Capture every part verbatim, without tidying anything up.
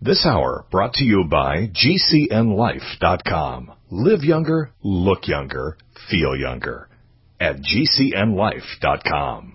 This hour brought to you by G C N life dot com. Live younger, look younger, feel younger at G C N life dot com.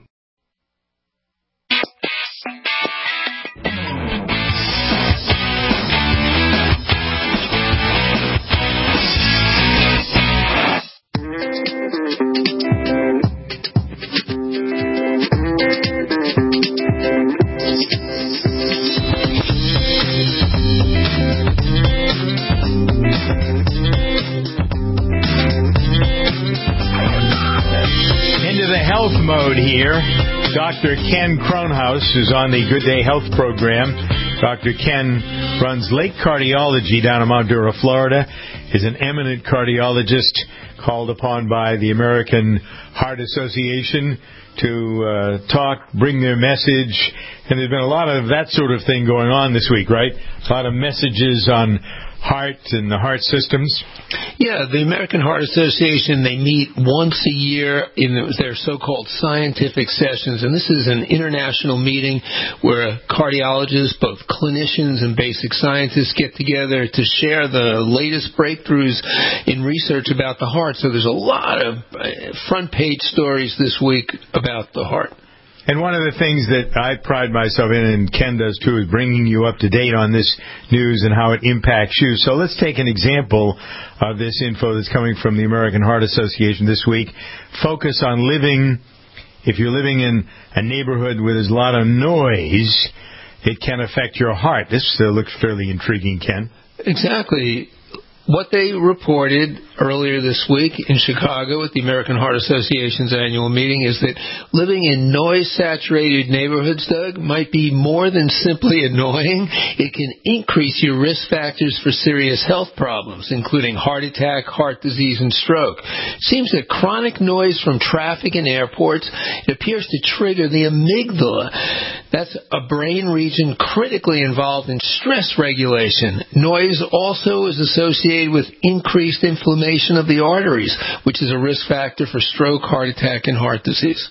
Health mode here. Doctor Ken Kronhaus is on the Good Day Health program. Doctor Ken runs Lake Cardiology down in Mount Dura, Florida. Is an eminent cardiologist called upon by the American Heart Association to uh, talk, bring their message. And there's been a lot of that sort of thing going on this week, right? A lot of messages on heart and the heart systems. Yeah, the American Heart Association, they meet once a year in their so-called scientific sessions, and this is an international meeting where cardiologists, both clinicians and basic scientists, get together to share the latest breakthroughs in research about the heart. So there's a lot of front-page stories this week about the heart. And one of the things that I pride myself in, and Ken does too, is bringing you up to date on this news and how it impacts you. So let's take an example of this info that's coming from the American Heart Association this week. Focus on living, if you're living in a neighborhood where there's a lot of noise, it can affect your heart. This uh, looks fairly intriguing, Ken. Exactly. What they reported earlier this week in Chicago at the American Heart Association's annual meeting is that living in noise-saturated neighborhoods, Doug, might be more than simply annoying. It can increase your risk factors for serious health problems, including heart attack, heart disease, and stroke. It seems that chronic noise from traffic and airports, it appears to trigger the amygdala. That's a brain region critically involved in stress regulation. Noise also is associated with increased inflammation of the arteries, which is a risk factor for stroke, heart attack, and heart disease.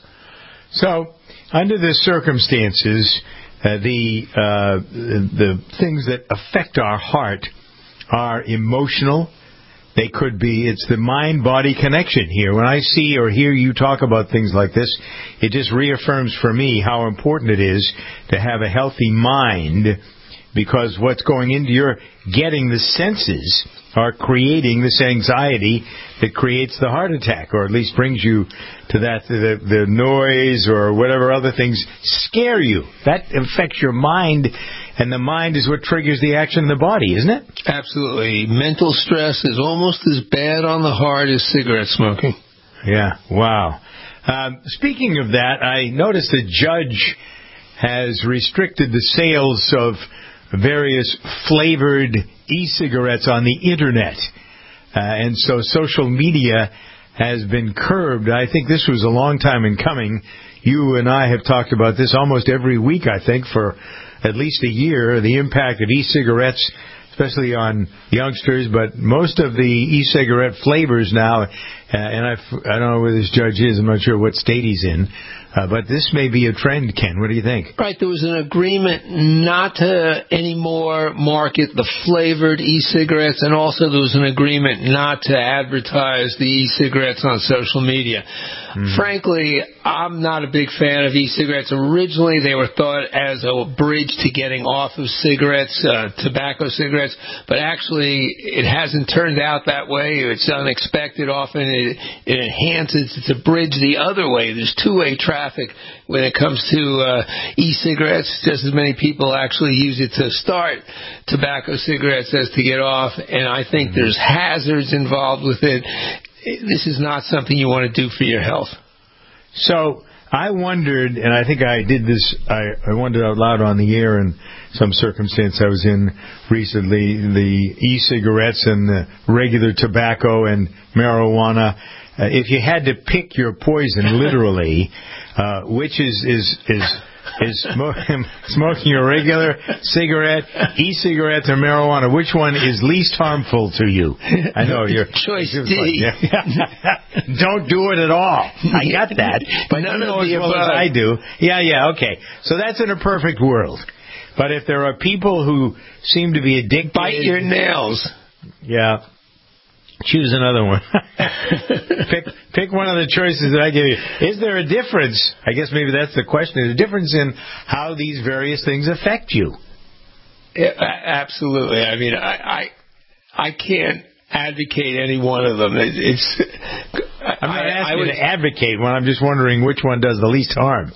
So, under the circumstances, uh, the uh, the things that affect our heart are emotional. They could be, it's the mind-body connection here. When I see or hear you talk about things like this, it just reaffirms for me how important it is to have a healthy mind, because what's going into your getting the senses are creating this anxiety that creates the heart attack, or at least brings you to that, the, the noise or whatever other things scare you. That affects your mind, and the mind is what triggers the action in the body, isn't it? Absolutely. Mental stress is almost as bad on the heart as cigarette smoking. Yeah, wow. Um, speaking of that, I noticed a judge has restricted the sales of various flavored e-cigarettes on the Internet. Uh, and so social media has been curbed. I think this was a long time in coming. You and I have talked about this almost every week, I think, for at least a year, the impact of e-cigarettes, especially on youngsters, but most of the e-cigarette flavors now, uh, and I, I don't know where this judge is, I'm not sure what state he's in, uh, but this may be a trend, Ken. What do you think? Right, there was an agreement not to anymore market the flavored e-cigarettes, and also there was an agreement not to advertise the e-cigarettes on social media. Mm-hmm. Frankly, I'm not a big fan of e-cigarettes. Originally, they were thought as a bridge to getting off of cigarettes, uh, tobacco cigarettes, but actually it hasn't turned out that way. It's unexpected. Often it, it enhances. It's a bridge the other way. There's two-way traffic when it comes to uh, e-cigarettes. Just as many people actually use it to start tobacco cigarettes as to get off, and I think mm-hmm. there's hazards involved with it. This is not something you want to do for your health. So I wondered, and I think I did this, I, I wondered out loud on the air in some circumstance I was in recently, the e-cigarettes and the regular tobacco and marijuana. Uh, if you had to pick your poison, literally, uh, which is is is is smoking, smoking a regular cigarette, e-cigarettes, or marijuana, which one is least harmful to you? I know you're choice D. Like, yeah. Don't do it at all. I got that, but none you know of as the well above. as I do. Yeah, yeah, okay. So that's in a perfect world. But if there are people who seem to be addicted... Bite your nails. Yeah. Choose another one. pick pick one of the choices that I give you. Is there a difference? I guess maybe that's the question. Is there a difference in how these various things affect you? Yeah, absolutely. I mean, I, I I can't advocate any one of them. It, it's I'm not I, asking I would, you to advocate one. I'm just wondering which one does the least harm.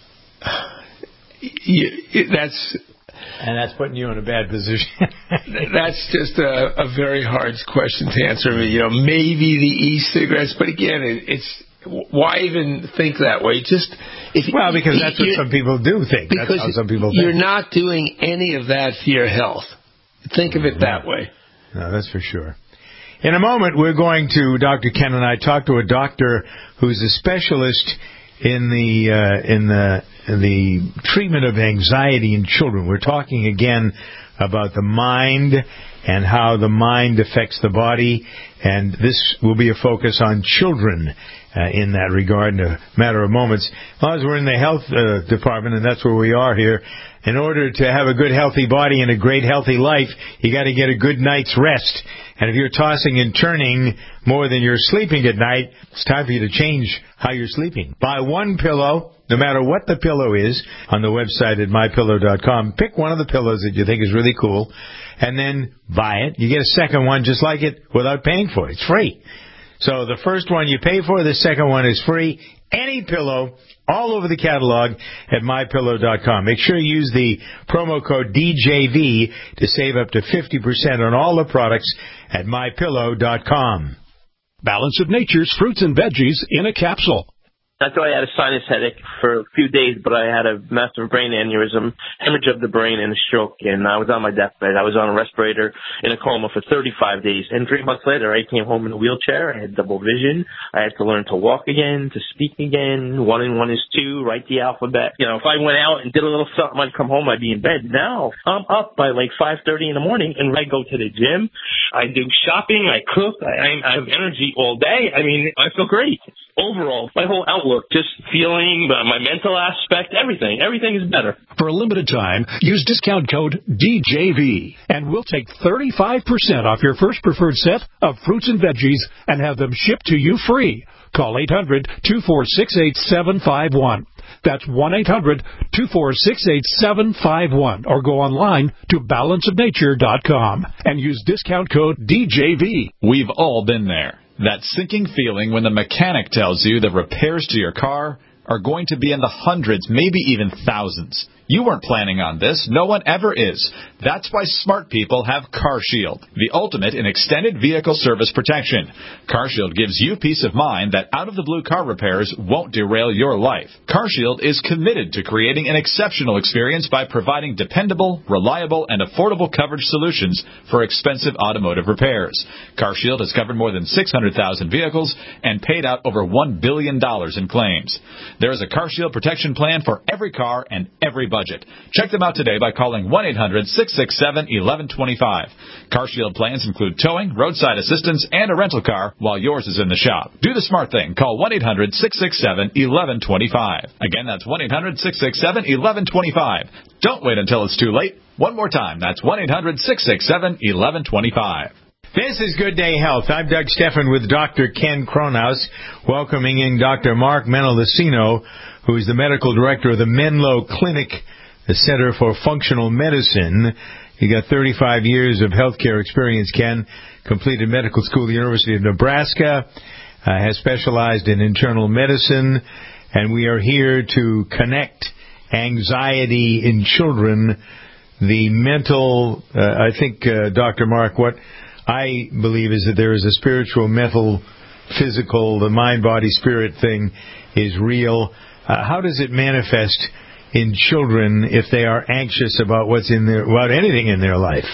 You, that's and that's putting you in a bad position. That's just a, a very hard question to answer. You know, maybe the e-cigarettes, but again, it, it's why even think that way? Just if well, because that's what some people do think. Because that's how some people you're think. not doing any of that for your health. Think of it that way. No, that's for sure. In a moment, we're going to, Doctor Ken and I, talk to a doctor who's a specialist in the uh, in the in the treatment of anxiety in children. We're talking again about the mind and how the mind affects the body, and this will be a focus on children uh, in that regard in a matter of moments. As long as we're in the health uh, department, and that's where we are here, in order to have a good, healthy body and a great, healthy life, you got to get a good night's rest. And if you're tossing and turning more than you're sleeping at night, it's time for you to change how you're sleeping. Buy one pillow, no matter what the pillow is, on the website at my pillow dot com. Pick one of the pillows that you think is really cool, and then buy it. You get a second one just like it without paying for it. It's free. So the first one you pay for, the second one is free. Any pillow, all over the catalog at my pillow dot com. Make sure you use the promo code D J V to save up to fifty percent on all the products at my pillow dot com. Balance of Nature's fruits and veggies in a capsule. I thought I had a sinus headache for a few days, but I had a massive brain aneurysm, hemorrhage of the brain, and a stroke, and I was on my deathbed. I was on a respirator in a coma for thirty-five days, and three months later, I came home in a wheelchair. I had double vision. I had to learn to walk again, to speak again. One and one is two, write the alphabet. You know, if I went out and did a little something, I'd come home, I'd be in bed. Now, I'm up by like five thirty in the morning, and I go to the gym. I do shopping. I cook. I, I have energy all day. I mean, I feel great. Overall, my whole outlook, just feeling, uh, my mental aspect, everything. Everything is better. For a limited time, use discount code D J V, and we'll take thirty-five percent off your first preferred set of fruits and veggies and have them shipped to you free. Call eight hundred, two four six, eight seven five one. That's one eight hundred, two four six, eight seven five one. Or go online to balance of nature dot com and use discount code D J V. We've all been there. That sinking feeling when the mechanic tells you the repairs to your car are going to be in the hundreds, maybe even thousands. You weren't planning on this. No one ever is. That's why smart people have CarShield, the ultimate in extended vehicle service protection. CarShield gives you peace of mind that out-of-the-blue car repairs won't derail your life. CarShield is committed to creating an exceptional experience by providing dependable, reliable, and affordable coverage solutions for expensive automotive repairs. CarShield has covered more than six hundred thousand vehicles and paid out over one billion dollars in claims. There is a CarShield protection plan for every car and every budget. Check them out today by calling one eight hundred, six six seven, one one two five. CarShield plans include towing, roadside assistance, and a rental car while yours is in the shop. Do the smart thing. Call one eight hundred, six six seven, one one two five. Again, that's one eight hundred, six six seven, one one two five. Don't wait until it's too late. One more time. That's one eight hundred, six six seven, one one two five. This is Good Day Health. I'm Doug Steffen with Doctor Ken Kronhaus, welcoming in Doctor Mark Menelacino, who is the medical director of the Menlo Clinic, the Center for Functional Medicine. He got thirty-five years of healthcare experience, Ken. Completed medical school at the University of Nebraska, uh, has specialized in internal medicine, and we are here to connect anxiety in children, the mental, uh, I think, uh, Doctor Mark, what I believe is that there is a spiritual, mental, physical, the mind, body, spirit thing is real. Uh, how does it manifest in children if they are anxious about what's in their, about anything in their life?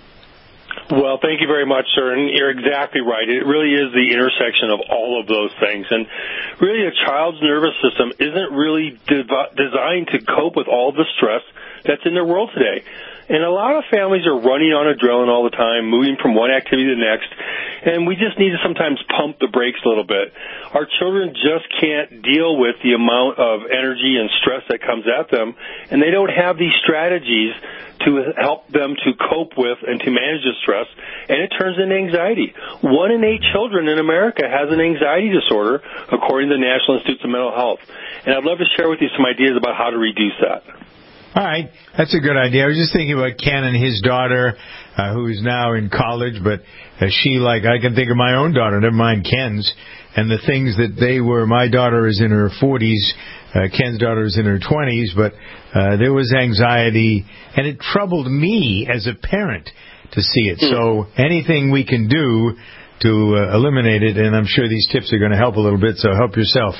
Well, thank you very much, sir, and you're exactly right. It really is the intersection of all of those things, and really a child's nervous system isn't really dev- designed to cope with all the stress that's in their world today. And a lot of families are running on adrenaline all the time, moving from one activity to the next, and we just need to sometimes pump the brakes a little bit. Our children just can't deal with the amount of energy and stress that comes at them, and they don't have these strategies to help them to cope with and to manage the stress, and it turns into anxiety. One in eight children in America has an anxiety disorder, according to the National Institutes of Mental Health. And I'd love to share with you some ideas about how to reduce that. All right, that's a good idea. I was just thinking about Ken and his daughter, uh, who is now in college, but uh, she, like, I can think of my own daughter, never mind Ken's, and the things that they were. My daughter is in her forties, uh, Ken's daughter is in her twenties, but uh, there was anxiety, and it troubled me as a parent to see it. Mm. So anything we can do to uh, eliminate it, and I'm sure these tips are going to help a little bit, so help yourself.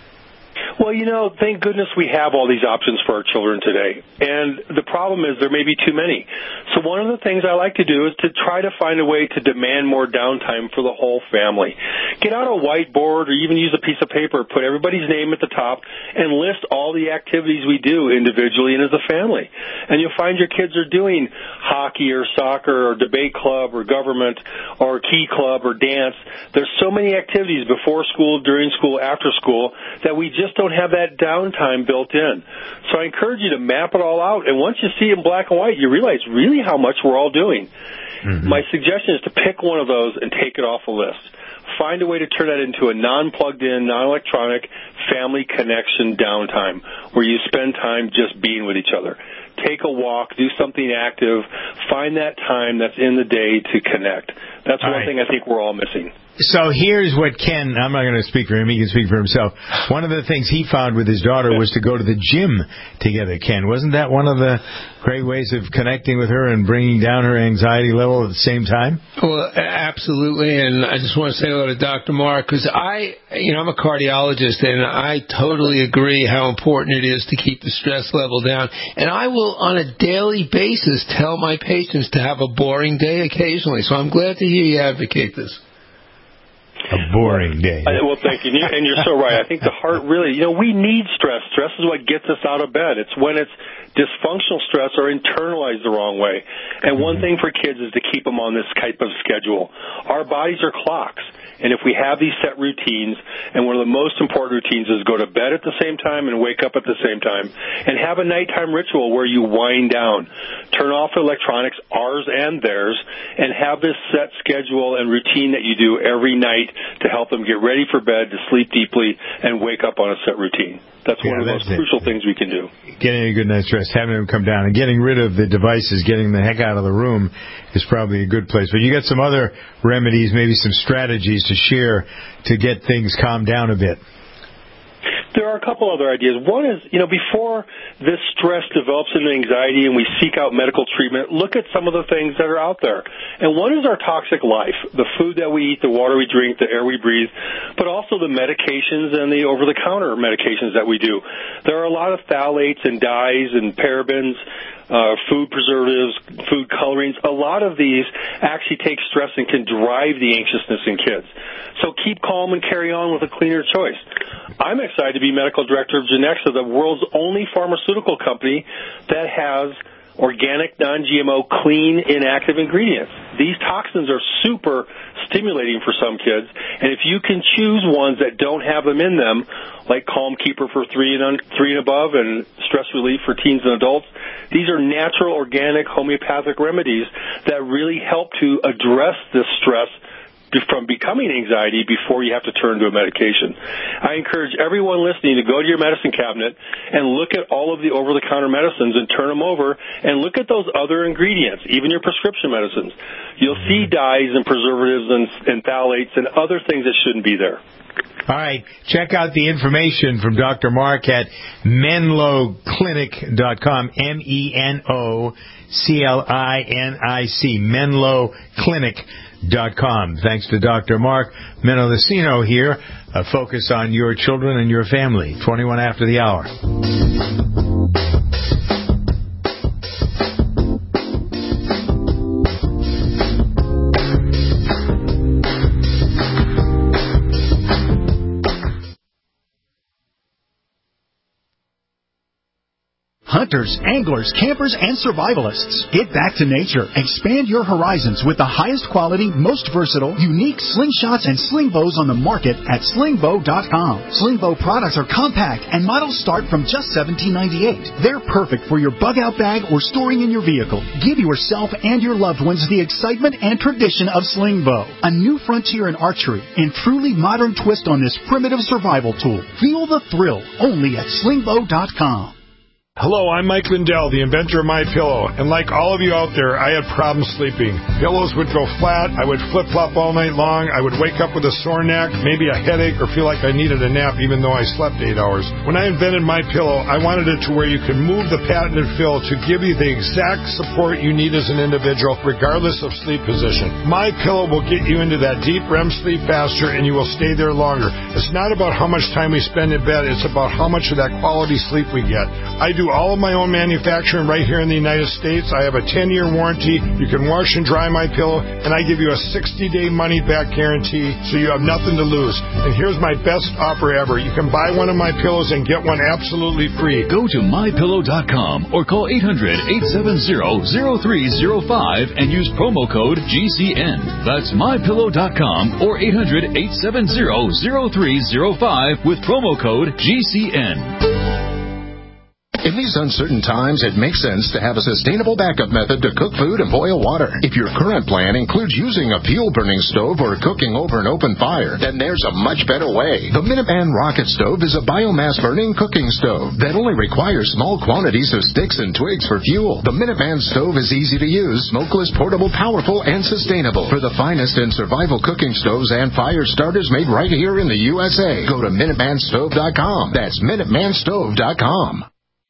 Well, you know, thank goodness we have all these options for our children today. And the problem is there may be too many. So one of the things I like to do is to try to find a way to demand more downtime for the whole family. Get out a whiteboard or even use a piece of paper, put everybody's name at the top, and list all the activities we do individually and as a family. And you'll find your kids are doing hockey or soccer or debate club or government or key club or dance. There's so many activities before school, during school, after school that we just don't have that downtime built in. So I encourage you to map it all out, and once you see it in black and white, you realize really how much we're all doing. Mm-hmm. My suggestion is to pick one of those and take it off a list. Find a way to turn that into a non-plugged-in, non-electronic family connection downtime where you spend time just being with each other. Take a walk, do something active, find that time that's in the day to connect. That's all one right. thing I think we're all missing. So here's what Ken, I'm not going to speak for him, he can speak for himself. One of the things he found with his daughter was to go to the gym together, Ken. Wasn't that one of the great ways of connecting with her and bringing down her anxiety level at the same time? Well, absolutely, and I just want to say hello to Doctor Mark, because I, you know, I'm a cardiologist, and I totally agree how important it is to keep the stress level down. And I will, on a daily basis, tell my patients to have a boring day occasionally. So I'm glad to hear you advocate this. A boring day. I, well, thank you. And you're so right. I think the heart really, you know, we need stress. Stress is what gets us out of bed. It's when it's dysfunctional stress or internalized the wrong way. And one thing for kids is to keep them on this type of schedule. Our bodies are clocks. And if we have these set routines, and one of the most important routines is go to bed at the same time and wake up at the same time, and have a nighttime ritual where you wind down, turn off electronics, ours and theirs, and have this set schedule and routine that you do every night to help them get ready for bed, to sleep deeply, and wake up on a set routine. That's yeah, one of the most it. crucial things we can do. Getting a good night's rest, having them come down, and getting rid of the devices, getting the heck out of the room is probably a good place. But you got some other remedies, maybe some strategies to share to get things calmed down a bit. There are a couple other ideas. One is, you know, before this stress develops into anxiety and we seek out medical treatment, look at some of the things that are out there. And one is our toxic life, the food that we eat, the water we drink, the air we breathe, but also the medications and the over-the-counter medications that we do. There are a lot of phthalates and dyes and parabens, Uh, food preservatives, food colorings. A lot of these actually take stress and can drive the anxiousness in kids. So keep calm and carry on with a cleaner choice. I'm excited to be medical director of Genexa, the world's only pharmaceutical company that has organic, non-G M O, clean, inactive ingredients. These toxins are super stimulating for some kids, and if you can choose ones that don't have them in them, like Calm Keeper for three and, un- three and above and Stress Relief for teens and adults, these are natural, organic, homeopathic remedies that really help to address this stress from becoming anxiety before you have to turn to a medication. I encourage everyone listening to go to your medicine cabinet and look at all of the over-the-counter medicines and turn them over and look at those other ingredients, even your prescription medicines. You'll see dyes and preservatives and, and phthalates and other things that shouldn't be there. All right. Check out the information from Doctor Mark at menlo clinic dot com, M E N O C L I N I C, menlo clinic dot com. Thanks to Doctor Mark Menelocino here. A focus on your children and your family. twenty-one after the hour. hunters, anglers, campers, and survivalists. Get back to nature. Expand your horizons with the highest quality, most versatile, unique slingshots and sling bows on the market at sling bow dot com. Sling bow products are compact and models start from just seventeen ninety-eight. They're perfect for your bug-out bag or storing in your vehicle. Give yourself and your loved ones the excitement and tradition of sling bow. A new frontier in archery and truly modern twist on this primitive survival tool. Feel the thrill only at sling bow dot com. Hello, I'm Mike Lindell, the inventor of MyPillow, and like all of you out there, I had problems sleeping. Pillows would go flat, I would flip-flop all night long, I would wake up with a sore neck, maybe a headache, or feel like I needed a nap even though I slept eight hours. When I invented MyPillow, I wanted it to where you could move the patented fill to give you the exact support you need as an individual, regardless of sleep position. MyPillow will get you into that deep R E M sleep faster, and you will stay there longer. It's not about how much time we spend in bed, it's about how much of that quality sleep we get. I do all of my own manufacturing right here in the United States. I have a ten-year warranty. You can wash and dry my pillow, and I give you a sixty-day money-back guarantee, so you have nothing to lose. And here's my best offer ever. You can buy one of my pillows and get one absolutely free. Go to my pillow dot com or call eight hundred, eight seven zero, zero three zero five and use promo code G C N. That's my pillow dot com or eight hundred, eight seven zero, zero three zero five with promo code G C N. In these uncertain times, it makes sense to have a sustainable backup method to cook food and boil water. If your current plan includes using a fuel-burning stove or cooking over an open fire, then there's a much better way. The Minuteman Rocket Stove is a biomass-burning cooking stove that only requires small quantities of sticks and twigs for fuel. The Minuteman Stove is easy to use, smokeless, portable, powerful, and sustainable. For the finest in survival cooking stoves and fire starters made right here in the U S A, go to minuteman stove dot com. That's minuteman stove dot com.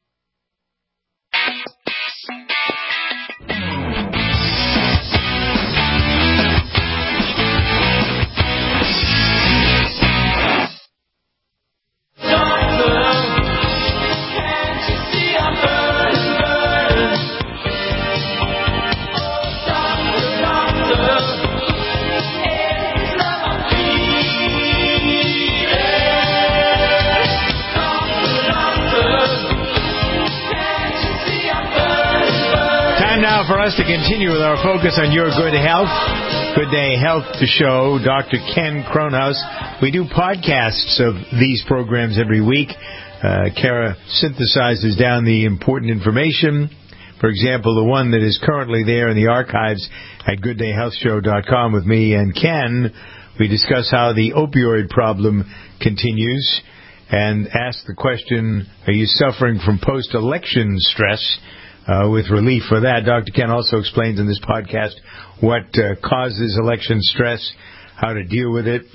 For us to continue with our focus on your good health, Good Day Health Show, Doctor Ken Kronhaus. We do podcasts of these programs every week. Uh, Kara synthesizes down the important information. For example, the one that is currently there in the archives at good day health show dot com with me and Ken. We discuss how the opioid problem continues and ask the question, are you suffering from post-election stress? Uh, with relief for that. Doctor Ken also explains in this podcast what uh, causes election stress, how to deal with it.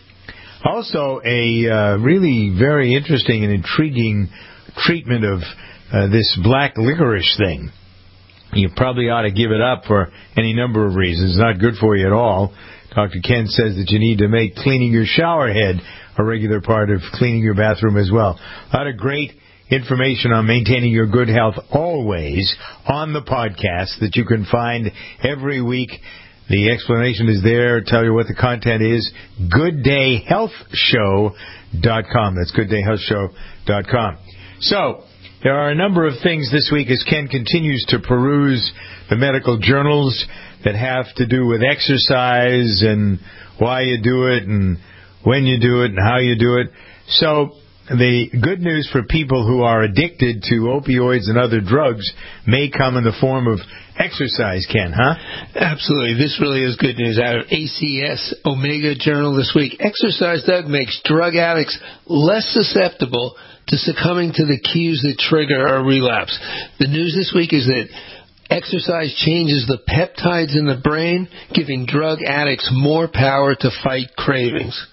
Also, a uh, really very interesting and intriguing treatment of uh, this black licorice thing. You probably ought to give it up for any number of reasons. It's not good for you at all. Doctor Ken says that you need to make cleaning your shower head a regular part of cleaning your bathroom as well. A lot of great information on maintaining your good health always on the podcast that you can find every week. The explanation is there. Tell you what the content is. good day health show dot com. That's good day health show dot com. So, there are a number of things this week as Ken continues to peruse the medical journals that have to do with exercise and why you do it and when you do it and how you do it. So, the good news for people who are addicted to opioids and other drugs may come in the form of exercise, Ken, huh? Absolutely. This really is good news out of A C S Omega Journal this week. Exercise, Doug, makes drug addicts less susceptible to succumbing to the cues that trigger a relapse. The news this week is that exercise changes the peptides in the brain, giving drug addicts more power to fight cravings.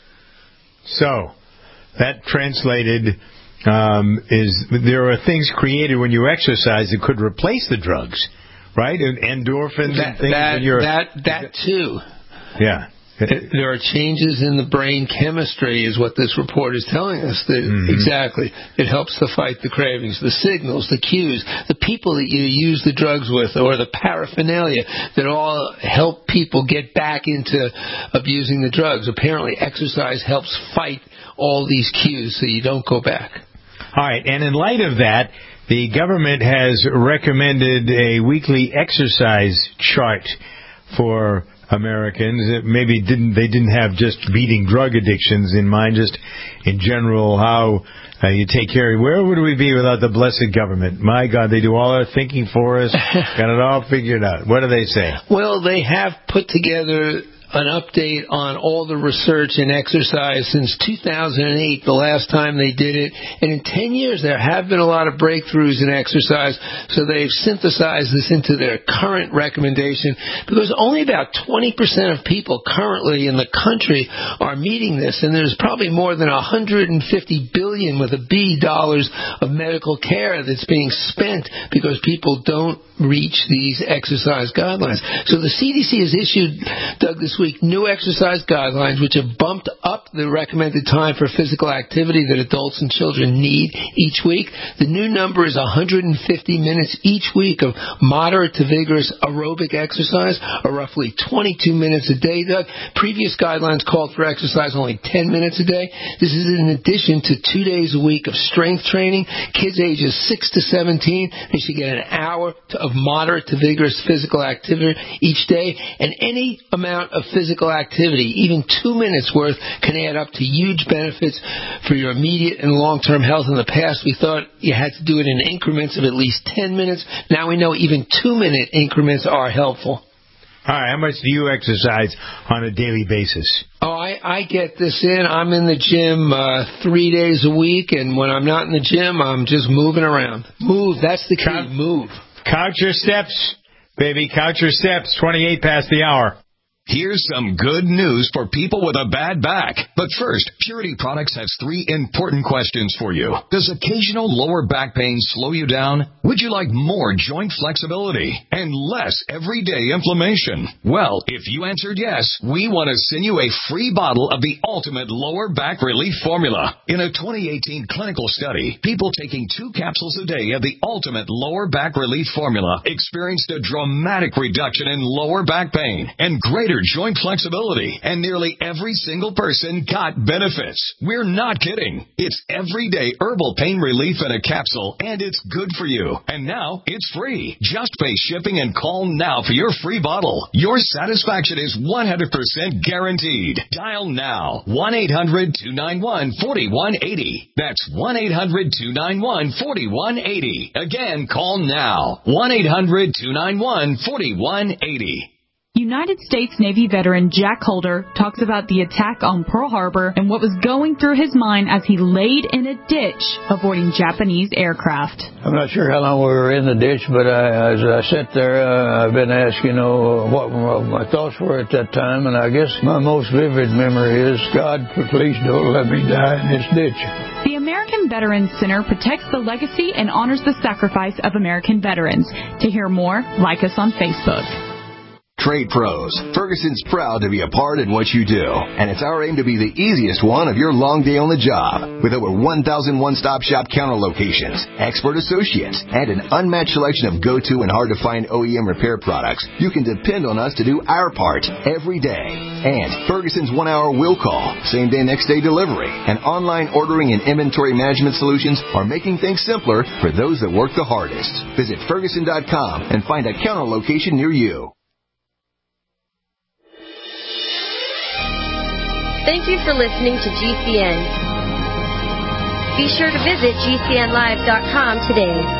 So, that translated um, is there are things created when you exercise that could replace the drugs, right? And endorphins that, and things. That, when you're, that, that too. Yeah. There are changes in the brain chemistry is what this report is telling us. That mm-hmm. Exactly. It helps to fight the cravings, the signals, the cues, the people that you use the drugs with, or the paraphernalia that all help people get back into abusing the drugs. Apparently, exercise helps fight all these cues so you don't go back. All right, and in light of that, the government has recommended a weekly exercise chart for Americans. It maybe didn't they didn't have just beating drug addictions in mind, just in general how uh, you take care of. Where would we be without the blessed government? My God, they do all our thinking for us. Got it all figured out. What do they say? Well, they have put together an update on all the research and exercise since two thousand eight, the last time they did it. And in ten years, there have been a lot of breakthroughs in exercise, so they've synthesized this into their current recommendation, because only about twenty percent of people currently in the country are meeting this, and there's probably more than one hundred fifty billion with a B dollars of medical care that's being spent because people don't reach these exercise guidelines. So the C D C has issued, Doug, this week, new exercise guidelines which have bumped up the recommended time for physical activity that adults and children need each week. The new number is one hundred fifty minutes each week of moderate to vigorous aerobic exercise, or roughly twenty-two minutes a day, Doug. Previous guidelines called for exercise only ten minutes a day. This is in addition to two days a week of strength training. Kids ages six to seventeen, they should get an hour to, of moderate to vigorous physical activity each day, and any amount of physical activity, even two minutes worth, can add up to huge benefits for your immediate and long-term health. In the past, we thought you had to do it in increments of at least ten minutes. Now we know even two-minute increments are helpful. All right, how much do you exercise on a daily basis? Oh, I, I get this in. I'm in the gym uh, three days a week, and when I'm not in the gym, I'm just moving around. Move, that's the key, count, move. Count your steps, baby, count your steps. twenty-eight past the hour. Here's some good news for people with a bad back. But first, Purity Products has three important questions for you. Does occasional lower back pain slow you down? Would you like more joint flexibility and less everyday inflammation? Well, if you answered yes, we want to send you a free bottle of the ultimate lower back relief formula. In a twenty eighteen clinical study, people taking two capsules a day of the ultimate lower back relief formula experienced a dramatic reduction in lower back pain and greater joint flexibility, and nearly every single person got benefits. We're not kidding. It's everyday herbal pain relief in a capsule, and it's good for you. And now it's free. Just pay shipping and call now for your free bottle. Your satisfaction is one hundred percent guaranteed. Dial now. one eight hundred two nine one four one eight zero. That's one eight hundred two nine one four one eight zero. Again, call now. one eight hundred two nine one four one eight zero. United States Navy veteran Jack Holder talks about the attack on Pearl Harbor and what was going through his mind as he laid in a ditch avoiding Japanese aircraft. I'm not sure how long we were in the ditch, but I, as I sat there, uh, I've been asked, you know, what my thoughts were at that time, and I guess my most vivid memory is, God, please don't let me die in this ditch. The American Veterans Center protects the legacy and honors the sacrifice of American veterans. To hear more, like us on Facebook. Trade Pros. Ferguson's proud to be a part in what you do, and it's our aim to be the easiest one of your long day on the job. With over one thousand one-stop shop counter locations, expert associates, and an unmatched selection of go-to and hard-to-find O E M repair products, you can depend on us to do our part every day. And Ferguson's one-hour will call, same-day, next-day delivery, and online ordering and inventory management solutions are making things simpler for those that work the hardest. Visit Ferguson dot com and find a counter location near you. Thank you for listening to G C N. Be sure to visit G C N live dot com today.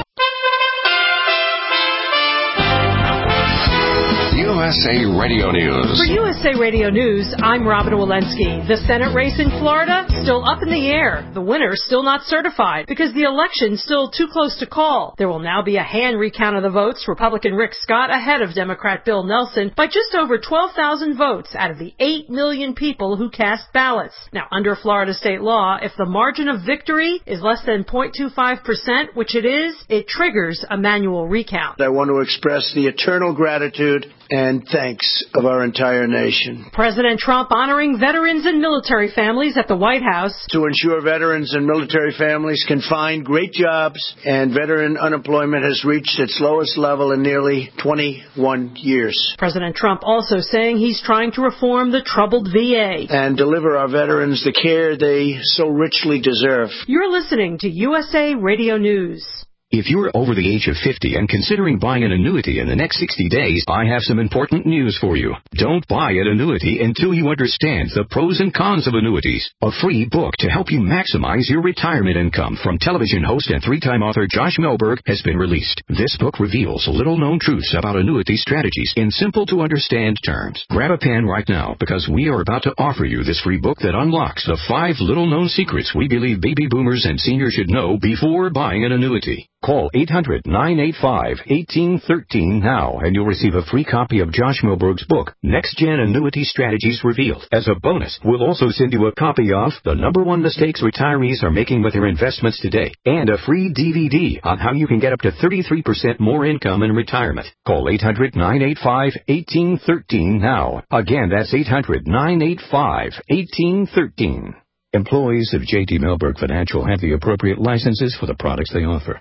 U S A Radio News. For U S A Radio News, I'm Robin Walensky. The Senate race in Florida, still up in the air. The winner still not certified because the election's still too close to call. There will now be a hand recount of the votes. Republican Rick Scott ahead of Democrat Bill Nelson by just over twelve thousand votes out of the eight million people who cast ballots. Now, under Florida state law, if the margin of victory is less than zero point two five percent, which it is, it triggers a manual recount. I want to express the eternal gratitude and thanks of our entire nation. President Trump honoring veterans and military families at the White House. To ensure veterans and military families can find great jobs, and veteran unemployment has reached its lowest level in nearly twenty-one years. President Trump also saying he's trying to reform the troubled V A. And deliver our veterans the care they so richly deserve. You're listening to U S A Radio News. If you're over the age of fifty and considering buying an annuity in the next sixty days, I have some important news for you. Don't buy an annuity until you understand the pros and cons of annuities. A free book to help you maximize your retirement income from television host and three-time author Josh Melberg has been released. This book reveals little-known truths about annuity strategies in simple-to-understand terms. Grab a pen right now because we are about to offer you this free book that unlocks the five little-known secrets we believe baby boomers and seniors should know before buying an annuity. Call eight hundred, nine eight five, one eight one three now and you'll receive a free copy of Josh Melberg's book, Next Gen Annuity Strategies Revealed. As a bonus, we'll also send you a copy of The Number One Mistakes Retirees Are Making with Their Investments Today and a free D V D on how you can get up to thirty-three percent more income in retirement. Call eight hundred, nine eight five, one eight one three now. Again, that's eight hundred, nine eight five, one eight one three. Employees of J T Melberg Financial have the appropriate licenses for the products they offer.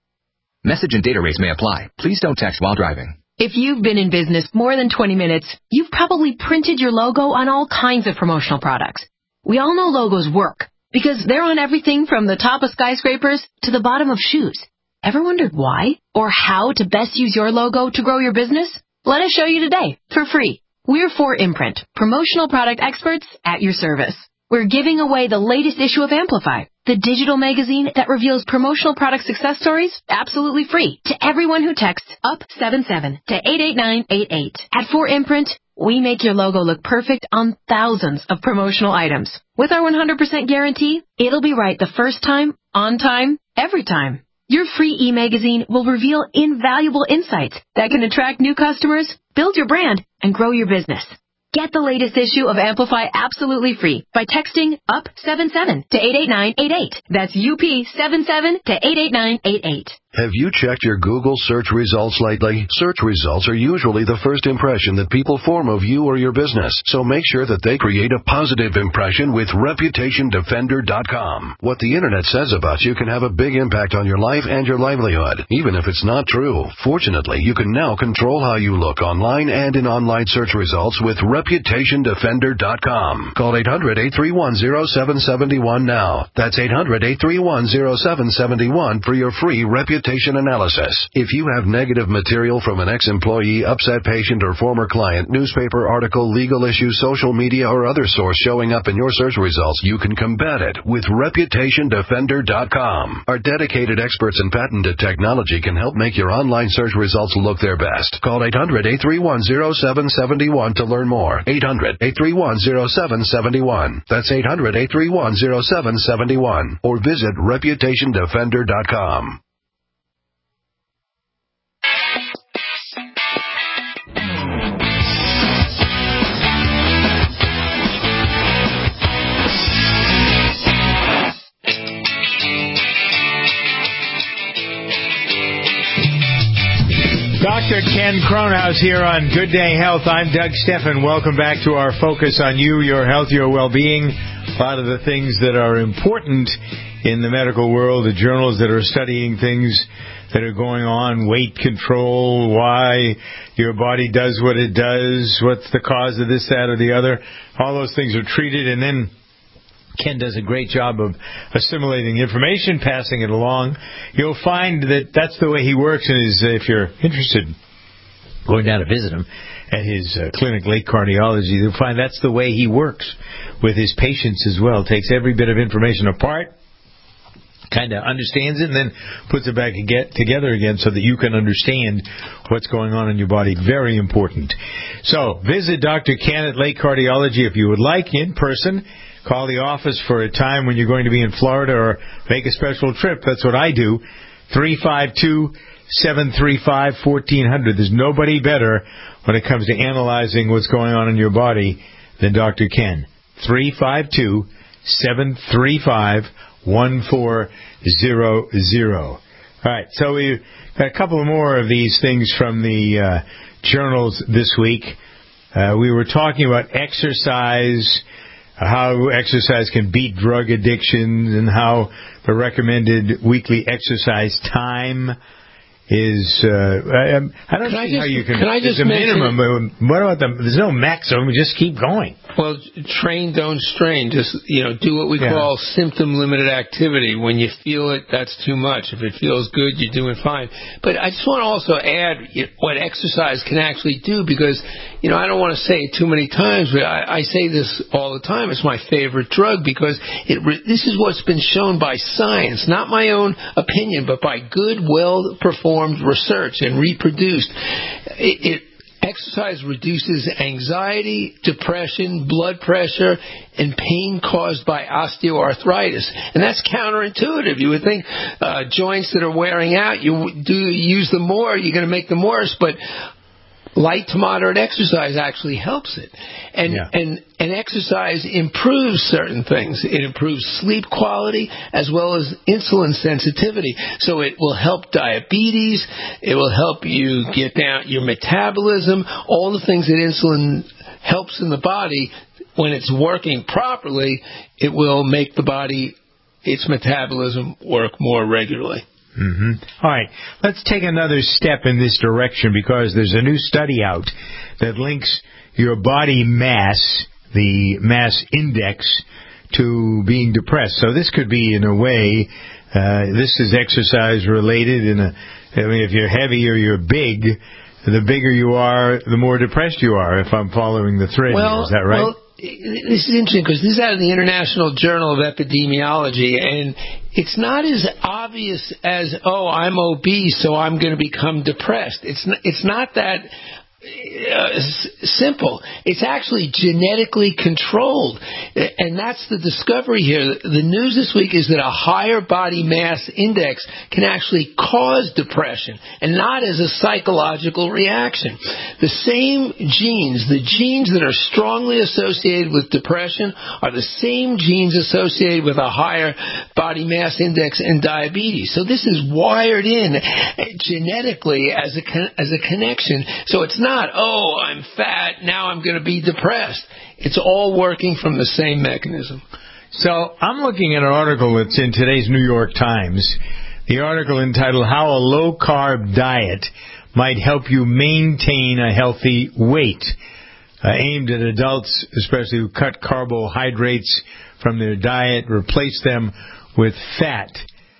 Message and data rates may apply. Please don't text while driving. If you've been in business more than twenty minutes, you've probably printed your logo on all kinds of promotional products. We all know logos work because they're on everything from the top of skyscrapers to the bottom of shoes. Ever wondered why or how to best use your logo to grow your business? Let us show you today for free. We're four Imprint, promotional product experts at your service. We're giving away the latest issue of Amplify, the digital magazine that reveals promotional product success stories absolutely free to everyone who texts up seven seven to eight eight nine eight eight. At four Imprint, we make your logo look perfect on thousands of promotional items. With our one hundred percent guarantee, it'll be right the first time, on time, every time. Your free e-magazine will reveal invaluable insights that can attract new customers, build your brand, and grow your business. Get the latest issue of Amplify absolutely free by texting up seven seven to eight eight nine eight eight. That's U P seven seven to eight eight nine eight eight. Have you checked your Google search results lately? Search results are usually the first impression that people form of you or your business, so make sure that they create a positive impression with Reputation Defender dot com. What the Internet says about you can have a big impact on your life and your livelihood, even if it's not true. Fortunately, you can now control how you look online and in online search results with Reputation Defender dot com. Call eight hundred, eight three one, zero seven seven one now. That's eight hundred, eight three one, zero seven seven one for your free Reputation analysis. If you have negative material from an ex-employee, upset patient, or former client, newspaper article, legal issue, social media, or other source showing up in your search results, you can combat it with Reputation Defender dot com. Our dedicated experts in patented technology can help make your online search results look their best. Call eight hundred, eight three one, zero seven seven one to learn more. eight hundred, eight three one, zero seven seven one. That's eight hundred, eight three one, zero seven seven one. Or visit Reputation Defender dot com. Doctor Ken Cronhaus here on Good Day Health. I'm Doug Steffen. Welcome back to our focus on you, your health, your well-being. A lot of the things that are important in the medical world, the journals that are studying things that are going on, weight control, why your body does what it does, what's the cause of this, that, or the other. All those things are treated, and then Ken does a great job of assimilating information, passing it along. You'll find that that's the way he works, and is, if you're interested in going down to visit him at his uh, clinic, Lake Cardiology, you'll find that's the way he works with his patients as well. Takes every bit of information apart, kind of understands it, and then puts it back get together again so that you can understand what's going on in your body. Very important. So visit Doctor Ken at Lake Cardiology if you would like, in person. Call the office for a time when you're going to be in Florida, or make a special trip. That's what I do. three five two, seven three five, one four zero zero. There's nobody better when it comes to analyzing what's going on in your body than Doctor Ken. three five two, seven three five, one four zero zero. All right, so we've got a couple more of these things from the uh, journals this week. Uh, we were talking about exercise, how exercise can beat drug addiction, and how the recommended weekly exercise time is, uh, I, I don't can see I just, how you can, can I just there's a minimum, what about the, there's no maximum, just keep going. Well, train, don't strain. Just, you know, do what we Yeah. call symptom-limited activity. When you feel it, that's too much. If it feels good, you're doing fine. But I just want to also add what exercise can actually do, because, you know, I don't want to say it too many times, but I, I say this all the time. It's my favorite drug because it re- this is what's been shown by science, not my own opinion, but by good, well-performed research and reproduced. It, it Exercise reduces anxiety, depression, blood pressure, and pain caused by osteoarthritis. And that's counterintuitive. You would think uh, joints that are wearing out, you do use them more, you're going to make them worse, but light to moderate exercise actually helps it. And, yeah. and, and exercise improves certain things. It improves sleep quality as well as insulin sensitivity. So it will help diabetes. It will help you get down your metabolism, all the things that insulin helps in the body. When it's working properly, it will make the body, its metabolism work more regularly. Mm-hmm. All right, let's take another step in this direction, because there's a new study out that links your body mass, the mass index, to being depressed. So this could be, in a way, uh, this is exercise related. In a, I mean, if you're heavy or you're big, the bigger you are, the more depressed you are, if I'm following the thread. Well, is that right? Well, this is interesting because this is out of the International Journal of Epidemiology, and it's not as obvious as, oh, I'm obese, so I'm going to become depressed. It's not, it's not that uh, s- simple. It's actually genetically controlled, and that's the discovery here. The news this week is that a higher body mass index can actually cause depression, and not as a psychological reaction. The same genes, the genes that are strongly associated with depression, are the same genes associated with a higher body mass index and diabetes. So this is wired in genetically as a con- as a connection. So it's not, oh, I'm fat, now I'm going to be depressed. It's all working from the same mechanism. So I'm looking at an article that's in today's New York Times. The article entitled, How a Low-Carb Diet Might Help You Maintain a Healthy Weight, uh, aimed at adults, especially who cut carbohydrates from their diet, replace them with fat.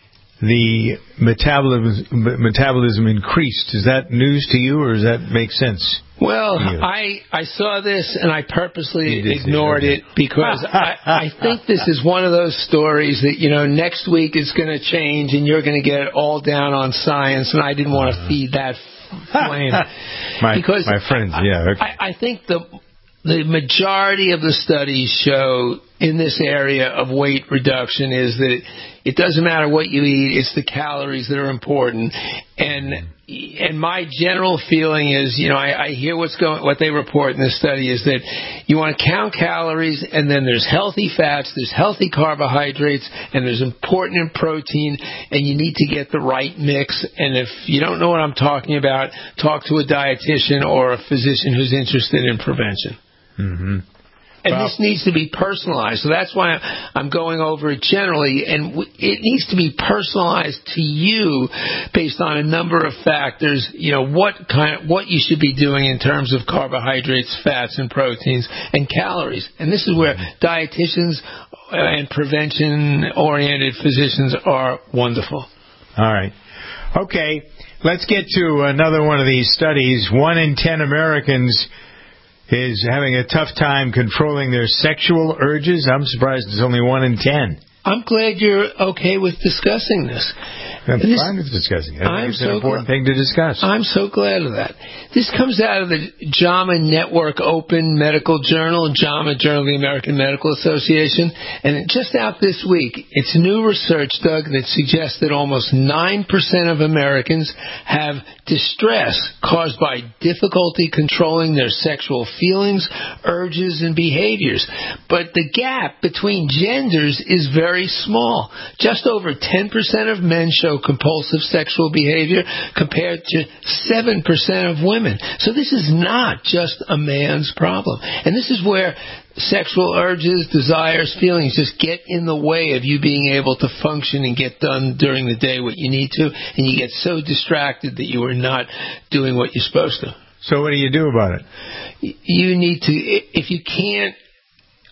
The metabolism, metabolism increased. Is that news to you, or does that make sense? Well, I, I saw this and I purposely ignored it because I, I think this is one of those stories that, you know, next week is going to change and you're going to get all down on science, and I didn't want to feed that flame. my, because my friends, yeah. Okay. I, I think the the majority of the studies show in this area of weight reduction is that it doesn't matter what you eat, it's the calories that are important. And and my general feeling is, you know, I, I hear what's going, what they report in this study is that you want to count calories, and then there's healthy fats, there's healthy carbohydrates, and there's important protein, and you need to get the right mix. And if you don't know what I'm talking about, talk to a dietitian or a physician who's interested in prevention. Mm-hmm. And well, this needs to be personalized. So that's why I'm going over it generally. And it needs to be personalized to you based on a number of factors. You know, what kind of, what you should be doing in terms of carbohydrates, fats, and proteins, and calories. And this is where dietitians and prevention-oriented physicians are wonderful. All right. Okay, let's get to another one of these studies. One in ten Americans is having a tough time controlling their sexual urges. I'm surprised it's only one in ten. I'm glad you're okay with discussing this. I'm this, fine with discussing it. I think I'm it's so an important gl- thing to discuss. I'm so glad of that. This comes out of the JAMA Network Open Medical Journal, JAMA, Journal of the American Medical Association, and just out this week, it's new research, Doug, that suggests that almost nine percent of Americans have distress caused by difficulty controlling their sexual feelings, urges, and behaviors. But the gap between genders is very small. Just over ten percent of men show compulsive sexual behavior compared to seven percent of women. So this is not just a man's problem. And this is where sexual urges, desires, feelings just get in the way of you being able to function and get done during the day what you need to, and you get so distracted that you are not doing what you're supposed to. So what do you do about it? You need to, if you can't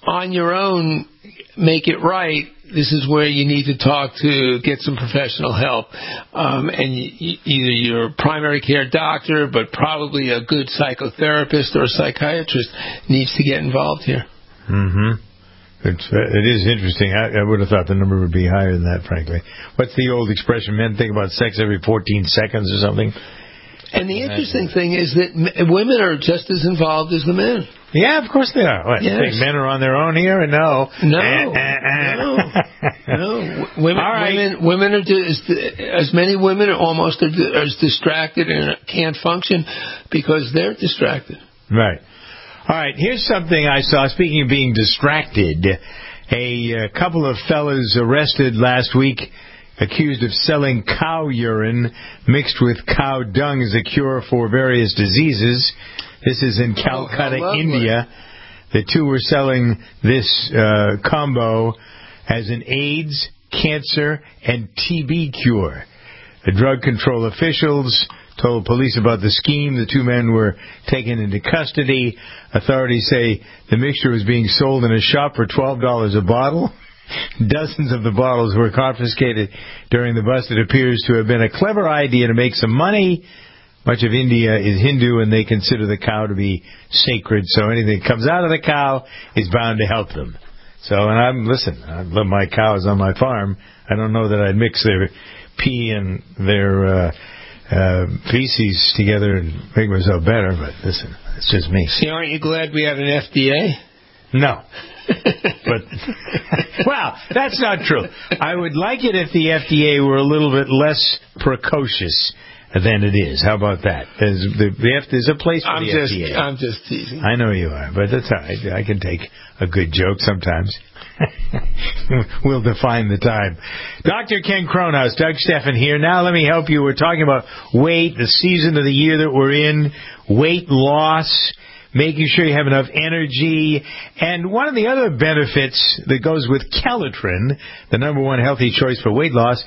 on your own make it right, this is where you need to talk to, get some professional help. Um, and y- y- either your primary care doctor, but probably a good psychotherapist or a psychiatrist needs to get involved here. Mm-hmm. It's, uh, it is interesting. I, I would have thought the number would be higher than that, frankly. What's the old expression? Men think about sex every fourteen seconds or something? And the interesting thing is that m- women are just as involved as the men. Yeah, of course they are. What, yes. You think men are on their own here? No. No. Uh, uh, uh. No. No. Women, All right. women, women are as, as many women are almost as distracted and can't function because they're distracted. Right. All right. Here's something I saw. Speaking of being distracted, a, a couple of fellas arrested last week accused of selling cow urine mixed with cow dung as a cure for various diseases. This is in Calcutta, oh, India. The two were selling this uh, combo as an AIDS, cancer, and T B cure. The drug control officials told police about the scheme. The two men were taken into custody. Authorities say the mixture was being sold in a shop for twelve dollars a bottle. Dozens of the bottles were confiscated during the bust. It appears to have been a clever idea to make some money. Much of India is Hindu, and they consider the cow to be sacred, so anything that comes out of the cow is bound to help them. So, and I'm, listen, I love my cows on my farm. I don't know that I'd mix their pee and their uh, uh, feces together and make myself better, but listen, it's just me. See, aren't you glad we have an F D A? No. But, well, that's not true. I would like it if the F D A were a little bit less precocious than it is. How about that? There's, the, the F, there's a place for I'm the just, F D A. I'm just teasing. I know you are, but that's all right. I can take a good joke sometimes. We'll define the time. Doctor Ken Cronhaus, Doug Steffen here. Now let me help you. We're talking about weight, the season of the year that we're in, weight loss, making sure you have enough energy. And one of the other benefits that goes with Calitrin, the number one healthy choice for weight loss,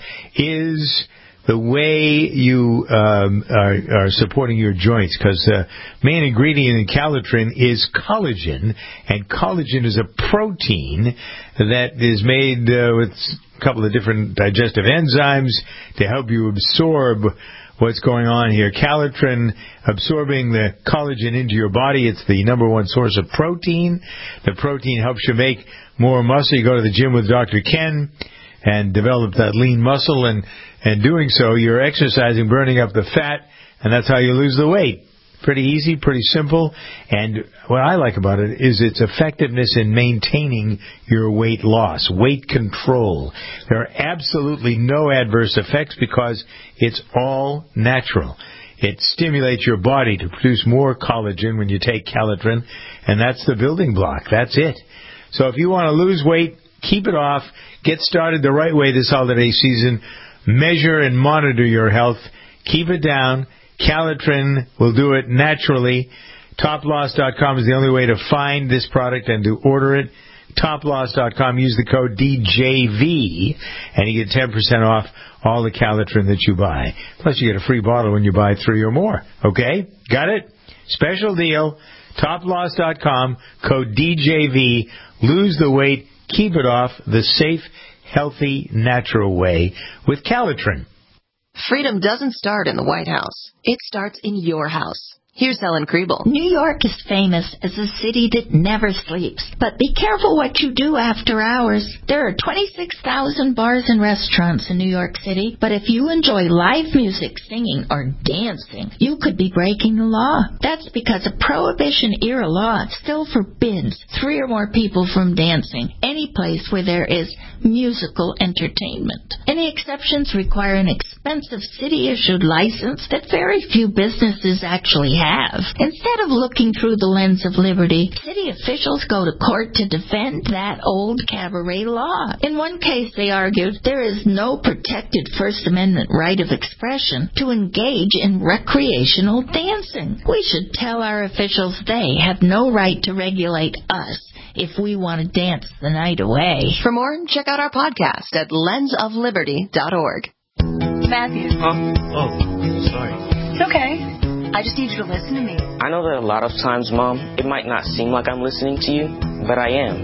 is the way you um, are, are supporting your joints, because the uh, main ingredient in Calitrin is collagen, and collagen is a protein that is made uh, with a couple of different digestive enzymes to help you absorb what's going on here. Calitrin, absorbing the collagen into your body, it's the number one source of protein. The protein helps you make more muscle. You go to the gym with Doctor Ken and develop that lean muscle, and, and doing so, you're exercising, burning up the fat, and that's how you lose the weight. Pretty easy, pretty simple, and what I like about it is its effectiveness in maintaining your weight loss, weight control. There are absolutely no adverse effects because it's all natural. It stimulates your body to produce more collagen when you take Calitrin, and that's the building block. That's it. So if you want to lose weight, keep it off, get started the right way this holiday season, measure and monitor your health, keep it down. Calitrin will do it naturally. Top Loss dot com is the only way to find this product and to order it. Top Loss dot com, use the code D J V, and you get ten percent off all the Calitrin that you buy. Plus, you get a free bottle when you buy three or more. Okay? Got it? Special deal. Top Loss dot com, code D J V. Lose the weight, keep it off the safe, healthy, natural way with Calitrin. Freedom doesn't start in the White House. It starts in your house. Here's Helen Kriebel. New York is famous as a city that never sleeps. But be careful what you do after hours. There are twenty-six thousand bars and restaurants in New York City. But if you enjoy live music, singing, or dancing, you could be breaking the law. That's because a Prohibition-era law still forbids three or more people from dancing any place where there is musical entertainment. Any exceptions require an expensive city-issued license that very few businesses actually have. Have. Instead of looking through the lens of liberty, city officials go to court to defend that old cabaret law. In one case, they argued there is no protected First Amendment right of expression to engage in recreational dancing. We should tell our officials they have no right to regulate us if we want to dance the night away. For more, check out our podcast at lens of liberty dot org. Matthew. Oh, oh, sorry. It's okay. I just need you to listen to me. I know that a lot of times, Mom, it might not seem like I'm listening to you, but I am.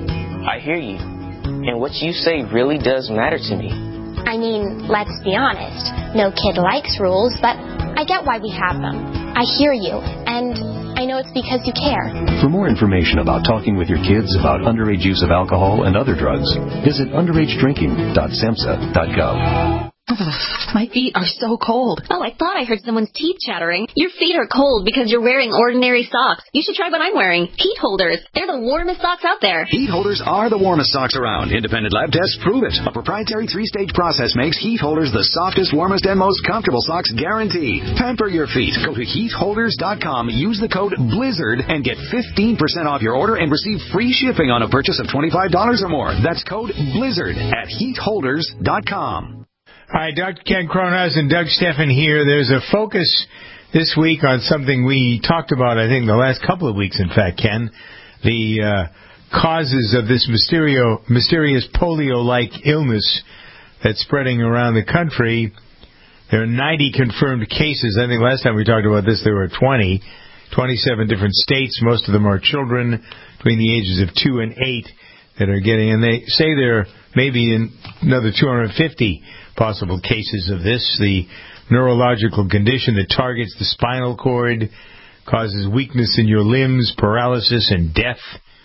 I hear you. And what you say really does matter to me. I mean, let's be honest. No kid likes rules, but I get why we have them. I hear you, and I know it's because you care. For more information about talking with your kids about underage use of alcohol and other drugs, visit underage drinking dot samhsa dot gov. My feet are so cold. Oh, I thought I heard someone's teeth chattering. Your feet are cold because you're wearing ordinary socks. You should try what I'm wearing. Heat holders. They're the warmest socks out there. Heat holders are the warmest socks around. Independent lab tests prove it. A proprietary three-stage process makes heat holders the softest, warmest, and most comfortable socks guaranteed. Pamper your feet. Go to heat holders dot com, use the code BLIZZARD, and get fifteen percent off your order and receive free shipping on a purchase of twenty-five dollars or more. That's code BLIZZARD at heat holders dot com. Hi, Doctor Ken Cronhaus and Doug Steffen here. There's a focus this week on something we talked about, I think, the last couple of weeks, in fact, Ken. The uh, causes of this mysterio, mysterious polio-like illness that's spreading around the country. There are ninety confirmed cases. I think last time we talked about this, there were twenty. twenty-seven different states. Most of them are children between the ages of two and eight that are getting, and they say there may be another two hundred fifty possible cases of this. The neurological condition that targets the spinal cord, causes weakness in your limbs, paralysis, and death.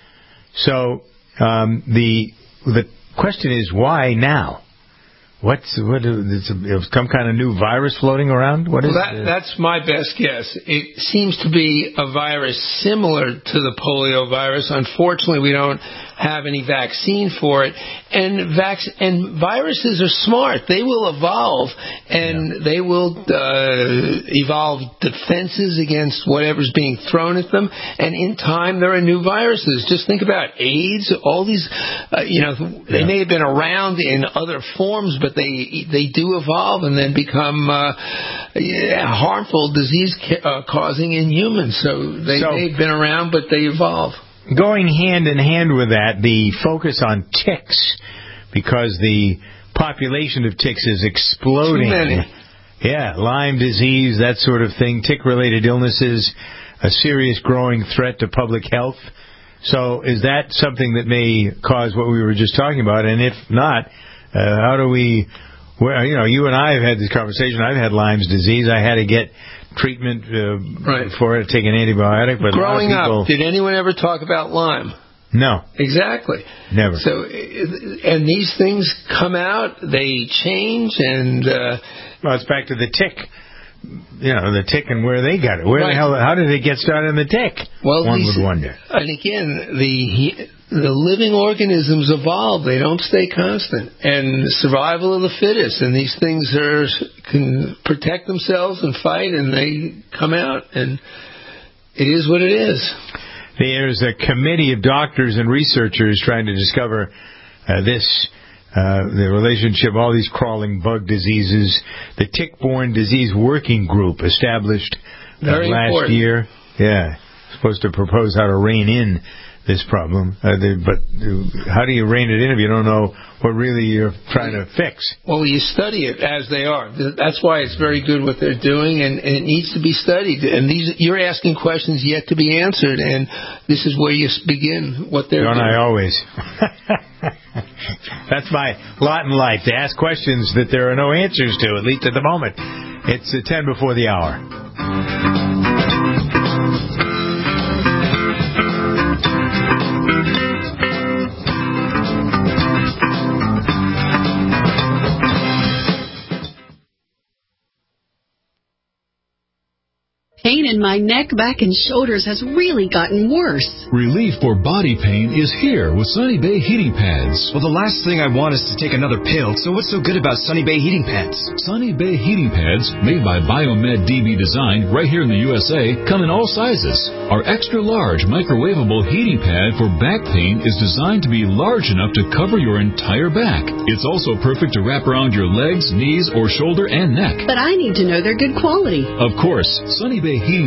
So um, the the question is, why now? What's what? Is some kind of new virus floating around? What is well, that? Uh, that's my best guess. It seems to be a virus similar to the polio virus. Unfortunately, we don't have any vaccine for it. And vac- and viruses are smart. They will evolve, and yeah. they will uh, evolve defenses against whatever's being thrown at them. And in time, there are new viruses. Just think about AIDS. All these, uh, you know, they yeah. may have been around in other forms, but they they do evolve and then become uh, yeah, harmful, disease-causing in humans. So they so, may have been around, but they evolve. Going hand in hand with that, the focus on ticks, because the population of ticks is exploding. Too many. Yeah, Lyme disease, that sort of thing, tick-related illnesses, a serious growing threat to public health. So is that something that may cause what we were just talking about? And if not, uh, how do we... Well, you know, you and I have had this conversation. I've had Lyme's disease. I had to get treatment uh, right. for it, take an antibiotic. But growing a lot of people, up, did anyone ever talk about Lyme? No. Exactly. Never. So, and these things come out, they change, and uh, well, it's back to the tick. You know, the tick and where they got it. Where right. the hell? How did it get started in the tick? Well, one these, would wonder. And again, the the living organisms evolve; they don't stay constant. And survival of the fittest. And these things are can protect themselves and fight, and they come out, and it is what it is. There's a committee of doctors and researchers trying to discover uh, this. Uh, the relationship, all these crawling bug diseases, the tick-borne disease working group established uh, last important. year. Yeah, supposed to propose how to rein in this problem. Uh, they, but uh, how do you rein it in if you don't know what really you're trying to fix? Well, you study it as they are. That's why it's very good what they're doing, and, and it needs to be studied. And these, you're asking questions yet to be answered, and this is where you begin what they're don't doing. I always? That's my lot in life, to ask questions that there are no answers to, at least at the moment. It's uh, ten before the hour. Pain in my neck, back, and shoulders has really gotten worse. Relief for body pain is here with Sunny Bay Heating Pads. Well, the last thing I want is to take another pill, so what's so good about Sunny Bay Heating Pads? Sunny Bay Heating Pads, made by Biomed D B Design right here in the U S A, come in all sizes. Our extra-large microwavable heating pad for back pain is designed to be large enough to cover your entire back. It's also perfect to wrap around your legs, knees, or shoulder and neck. But I need to know they're good quality. Of course, Sunny Bay Heating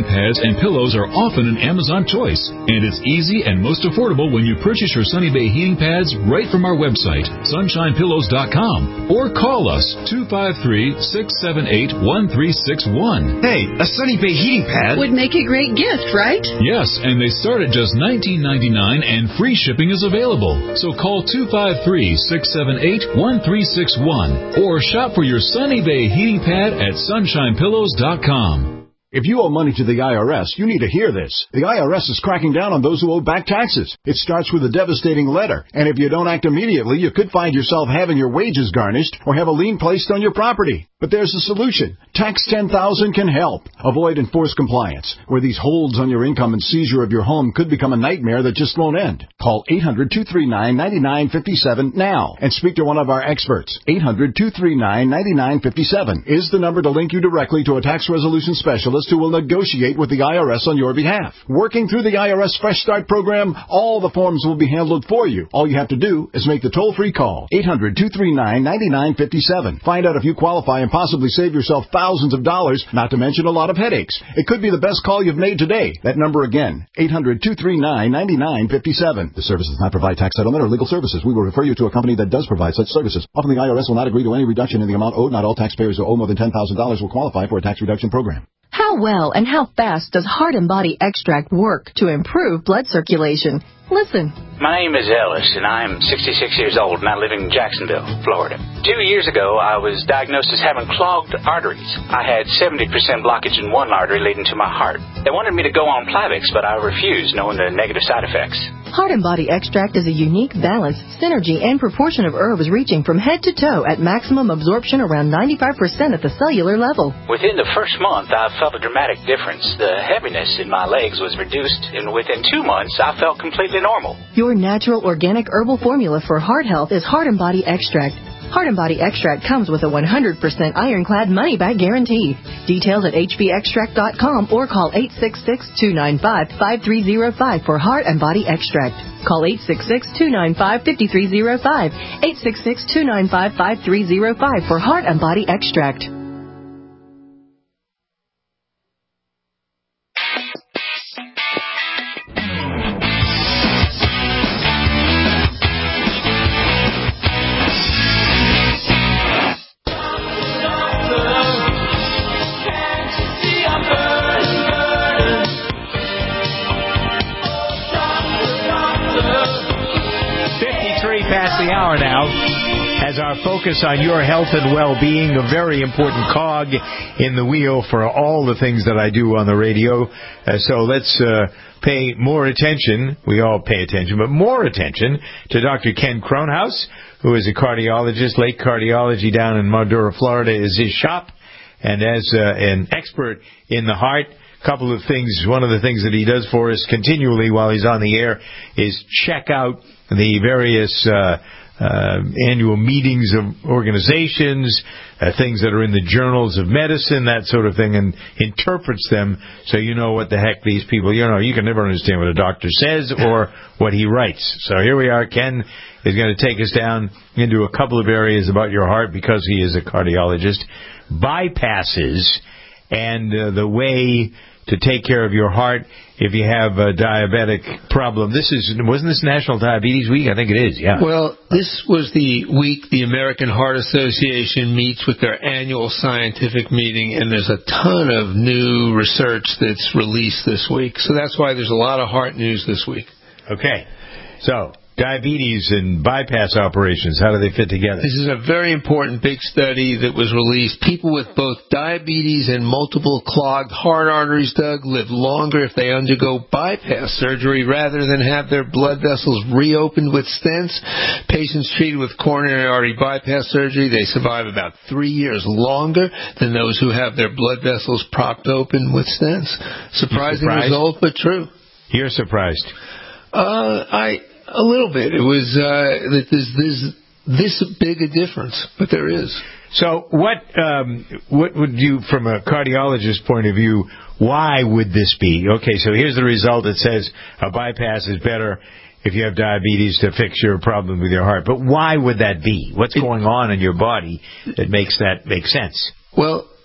pads and pillows are often an Amazon choice, and it's easy and most affordable when you purchase your Sunny Bay heating pads right from our website, sunshine pillows dot com, or call us two five three, six seven eight, one three six one. Hey, a Sunny Bay heating pad would make a great gift, right? Yes, and they start at just nineteen ninety-nine, and free shipping is available. So call two five three, six seven eight, one three six one or shop for your Sunny Bay heating pad at sunshine pillows dot com. If you owe money to the I R S, you need to hear this. The I R S is cracking down on those who owe back taxes. It starts with a devastating letter, and if you don't act immediately, you could find yourself having your wages garnished or have a lien placed on your property. But there's a solution. Tax ten thousand can help. Avoid enforced compliance, where these holds on your income and seizure of your home could become a nightmare that just won't end. Call eight hundred, two three nine, nine nine five seven now and speak to one of our experts. eight hundred, two three nine, nine nine five seven is the number to link you directly to a tax resolution specialist who will negotiate with the I R S on your behalf. Working through the I R S Fresh Start program, all the forms will be handled for you. All you have to do is make the toll-free call. eight hundred, two three nine, nine nine five seven. Find out if you qualify and possibly save yourself thousands of dollars, not to mention a lot of headaches. It could be the best call you've made today. That number again, eight hundred, two three nine, nine nine five seven. The service does not provide tax settlement or legal services. We will refer you to a company that does provide such services. Often the I R S will not agree to any reduction in the amount owed. Not all taxpayers who owe more than ten thousand dollars will qualify for a tax reduction program. How well and how fast does Heart and Body Extract work to improve blood circulation? Listen. My name is Ellis, and I'm sixty-six years old, and I live in Jacksonville, Florida. Two years ago, I was diagnosed as having clogged arteries. I had seventy percent blockage in one artery leading to my heart. They wanted me to go on Plavix, but I refused, knowing the negative side effects. Heart and Body Extract is a unique balance, synergy, and proportion of herbs reaching from head to toe at maximum absorption around ninety-five percent at the cellular level. Within the first month, I felt a dramatic difference. The heaviness in my legs was reduced, and within two months, I felt completely normal. Your natural organic herbal formula for heart health is Heart and Body Extract. Heart and Body Extract comes with a one hundred percent ironclad money-back guarantee. Details at h b extract dot com or call eight six six, two nine five, five three zero five for Heart and Body Extract. Call eight six six, two nine five, five three zero five, eight six six, two nine five, five three zero five for Heart and Body Extract. Past the hour now, as our focus on your health and well-being, a very important cog in the wheel for all the things that I do on the radio. Uh, so let's uh, pay more attention. We all pay attention, but more attention to Doctor Ken Kronhaus, who is a cardiologist. Lake Cardiology down in Madura, Florida is his shop. And as uh, an expert in the heart, a couple of things. One of the things that he does for us continually while he's on the air is check out the various uh, uh, annual meetings of organizations, uh, things that are in the journals of medicine, that sort of thing, and interprets them so you know what the heck these people, you know, you can never understand what a doctor says or what he writes. So here we are. Ken is going to take us down into a couple of areas about your heart because he is a cardiologist. Bypasses and uh, the way to take care of your heart if you have a diabetic problem. This is, wasn't this National Diabetes Week? I think it is, yeah. Well, this was the week the American Heart Association meets with their annual scientific meeting, and there's a ton of new research that's released this week. So that's why there's a lot of heart news this week. Okay. So, diabetes and bypass operations, how do they fit together? This is a very important big study that was released. People with both diabetes and multiple clogged heart arteries, Doug, live longer if they undergo bypass surgery rather than have their blood vessels reopened with stents. Patients treated with coronary artery bypass surgery, they survive about three years longer than those who have their blood vessels propped open with stents. Surprising result, but true. You're surprised? Uh, I... A little bit. It was uh, that there's, there's this big a difference, but there is. So what um, what would you, from a cardiologist's point of view, why would this be? Okay, so here's the result. It says a bypass is better if you have diabetes to fix your problem with your heart. But why would that be? What's going on in your body that makes that make sense? Well,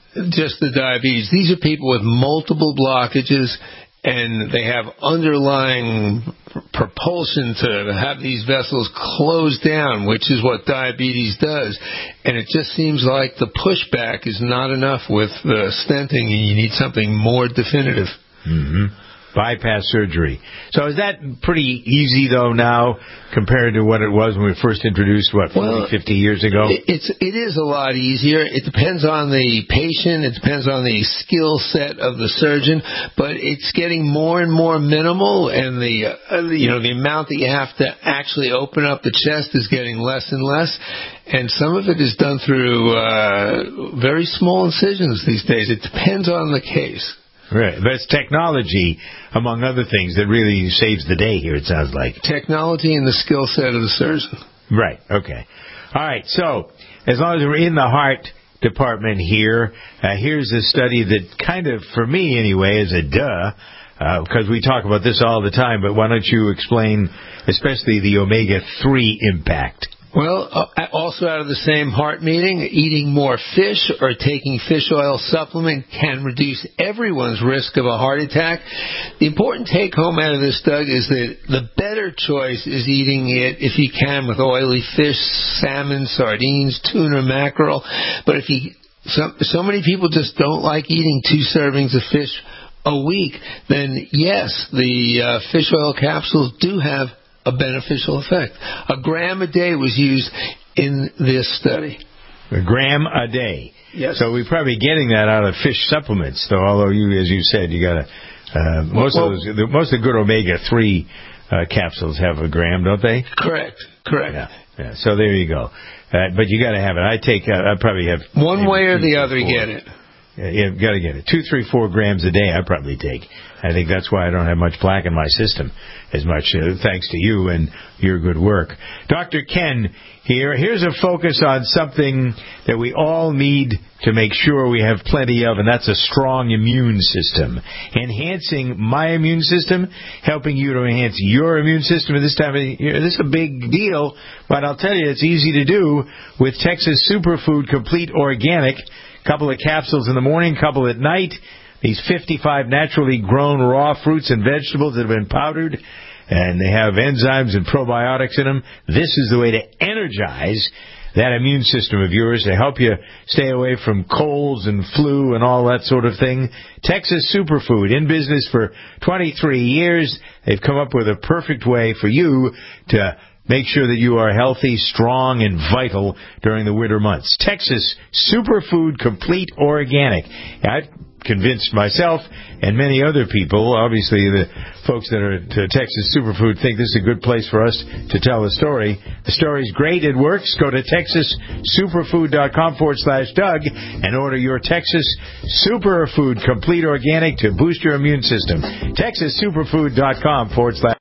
just the diabetes. These are people with multiple blockages, and they have underlying propulsion to have these vessels close down, which is what diabetes does. And it just seems like the pushback is not enough with the stenting, and you need something more definitive. Mm-hmm. Bypass surgery. So is that pretty easy, though, now, compared to what it was when we first introduced, what, forty, well, fifty years ago? It's, it is a lot easier. It depends on the patient. It depends on the skill set of the surgeon. But it's getting more and more minimal, and the, uh, you know, the amount that you have to actually open up the chest is getting less and less. And some of it is done through uh, very small incisions these days. It depends on the case. Right, but it's technology, among other things, that really saves the day here, it sounds like. Technology and the skill set of the surgeon. Right, okay. All right, so as long as we're in the heart department here, uh, here's a study that kind of, for me anyway, is a duh, uh, because we talk about this all the time, but why don't you explain especially the omega three impact? Well, uh, also out of the same heart meeting, eating more fish or taking fish oil supplement can reduce everyone's risk of a heart attack. The important take-home out of this, Doug, is that the better choice is eating it, if you can, with oily fish, salmon, sardines, tuna, mackerel. But if you, so, so many people just don't like eating two servings of fish a week, then yes, the uh, fish oil capsules do have a beneficial effect. A gram a day was used in this study. A gram a day. Yes. So we're probably getting that out of fish supplements, though. Although you, as you said, you got to uh, most well, of those, the, most of the good omega three uh, capsules have a gram, don't they? Correct. Correct. Yeah. yeah. So there you go. Uh, but you got to have it. I take. Uh, I probably have one way or two, the three, other. Four. Get it. Yeah, you got to get it. Two, three, four grams a day I probably take. I think that's why I don't have much plaque in my system as much, uh, thanks to you and your good work. Doctor Ken here. Here's a focus on something that we all need to make sure we have plenty of, and that's a strong immune system. Enhancing my immune system, helping you to enhance your immune system at this time of year. This is a big deal, but I'll tell you, it's easy to do with Texas Superfood Complete Organic. Couple of capsules in the morning, couple at night. These fifty-five naturally grown raw fruits and vegetables that have been powdered, and they have enzymes and probiotics in them. This is the way to energize that immune system of yours, to help you stay away from colds and flu and all that sort of thing. Texas Superfood, in business for twenty-three years. They've come up with a perfect way for you to make sure that you are healthy, strong, and vital during the winter months. Texas Superfood Complete Organic. I've convinced myself and many other people, obviously the folks that are to Texas Superfood think this is a good place for us to tell the story. The story's great. It works. Go to texas superfood dot com forward slash Doug and order your Texas Superfood Complete Organic to boost your immune system. texas superfood dot com forward slash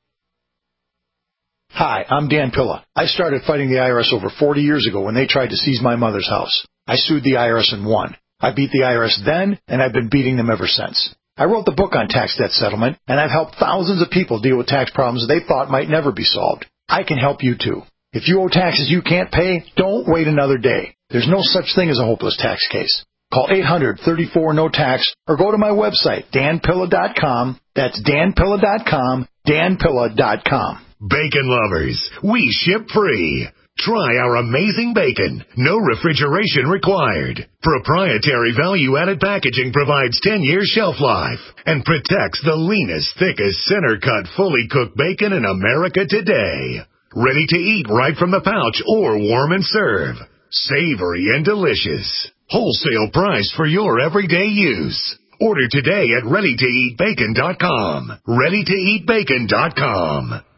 Hi, I'm Dan Pilla. I started fighting the I R S over forty years ago when they tried to seize my mother's house. I sued the I R S and won. I beat the I R S then, and I've been beating them ever since. I wrote the book on tax debt settlement, and I've helped thousands of people deal with tax problems they thought might never be solved. I can help you too. If you owe taxes you can't pay, don't wait another day. There's no such thing as a hopeless tax case. Call eight hundred, thirty-four, no tax or go to my website, dan pilla dot com. That's dan pilla dot com, dan pilla dot com. Bacon lovers, we ship free. Try our amazing bacon. No refrigeration required. Proprietary value-added packaging provides ten years shelf life and protects the leanest, thickest, center-cut, fully cooked bacon in America today. Ready to eat right from the pouch or warm and serve. Savory and delicious. Wholesale price for your everyday use. Order today at ready to eat bacon dot com. ready to eat bacon dot com.